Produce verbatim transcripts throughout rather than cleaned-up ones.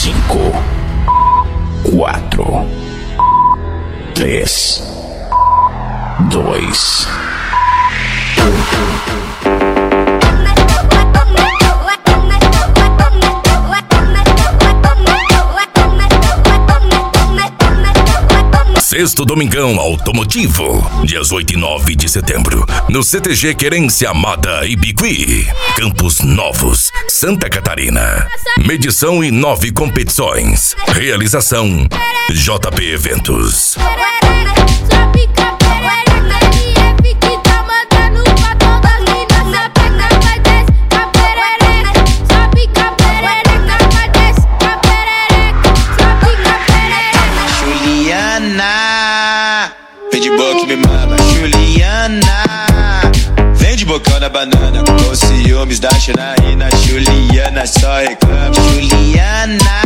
cinco, quatro, três, dois, um. Sexto Domingão Automotivo, dias oito e nove de setembro, no C T G Querência Amada e Biqui, Campos Novos, Santa Catarina. Medição e nove competições. Realização J P Eventos. Vem de boca me mama, Juliana. Vem de bocão na banana, com ciúmes da Janaína. Juliana só reclama, Juliana.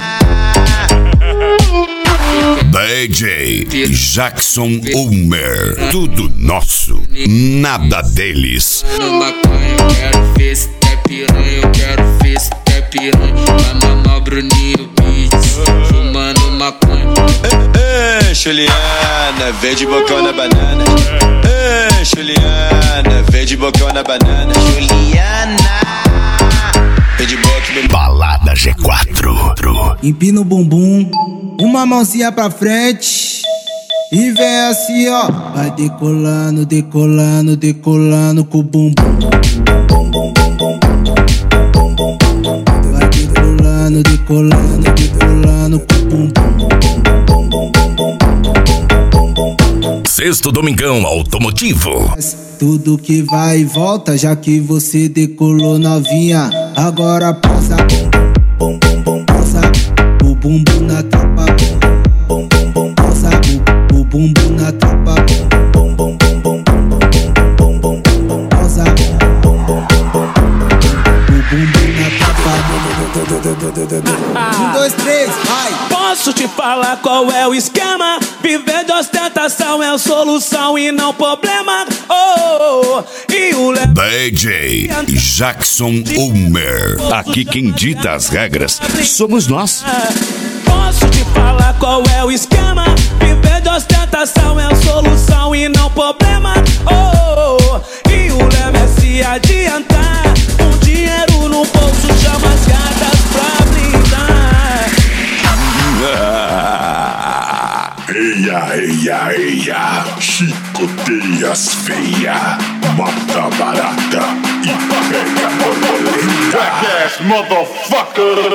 D J Jackson Ulmer, tudo nosso, nada deles. No maconha, eu quero ver se é piranha, eu quero ver se é piranha. Vai mamar Bruninho Beats, fumando maconha. Ei, Juliana, vem de bocão na banana. Ei, Juliana, vem de bocão na banana. Juliana, vem de boca me Balada G quatro. Empina o bumbum, uma mãozinha pra frente e vem assim, ó. Vai decolando, decolando, decolando com o bumbum. Vai decolando, decolando, decolando com o bumbum. Sexto Domingão Automotivo. Tudo que vai e volta, já que você decolou novinha. Agora passa, bom, bom, bom, passa o bumbum na tropa, bom, bom, bom, passa o, o bumbum na tropa, bom, bom, bom, bom, bom, bom, bom, bom, passa bom, bom, bom, bom, o bumbum na tropa. Um, dois, três, vai! Posso te falar qual é o esquema? Viver de ostentação é a solução e não problema. Oh, oh, e o le... D J Jackson Ulmer. Aqui quem dita as regras somos nós. Posso te falar qual é o esquema? Viver de ostentação é a solução e não problema. Oh, oh, e o lema é se adiantar. Um dinheiro no bolso chama as gatas pra blindar. Eia, eia, eia, chicoteias feia, mata barata e pega borboleta. Jackass, motherfucker!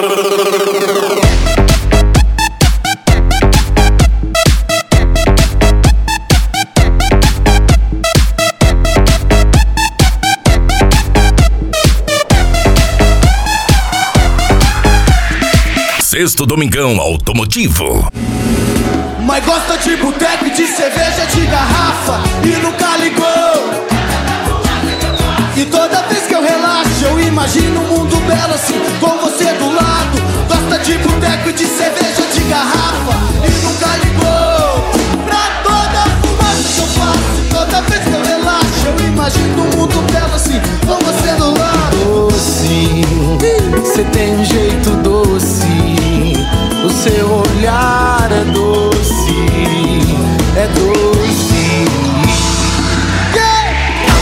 Sexto Domingão Automotivo. Mas gosta de boteco e de cerveja de garrafa e nunca ligou. E toda vez que eu relaxo eu imagino um mundo belo assim, com você do lado. Gosta de boteco e de cerveja de garrafa e nunca ligou. Pra toda fumaça que eu faço, toda vez que eu relaxo eu imagino um mundo belo assim, com você do lado. Doce, você tem um jeito doce, o seu olhar é doce, é doce. Yeah!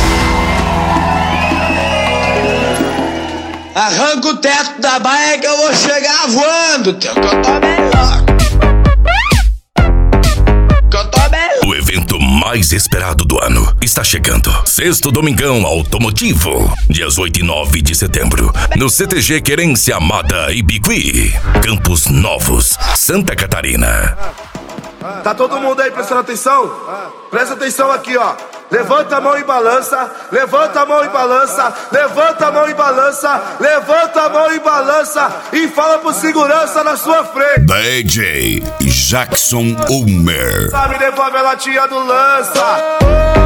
Arranca o teto da baia que eu vou chegar voando, teu, que eu tô melhor. Que eu tô melhor. O evento mais esperado do ano está chegando. Sexto Domingão Automotivo, dias oito e nove de setembro, no C T G Querência Amada e Biqui, Campos Novos, Santa Catarina. Tá todo mundo aí prestando atenção? Presta atenção aqui, ó. Levanta a mão e balança, levanta a mão e balança, levanta a mão e balança, levanta a mão e balança e fala pro segurança na sua frente. D J Jackson Ulmer. Me devolve a latinha do lança.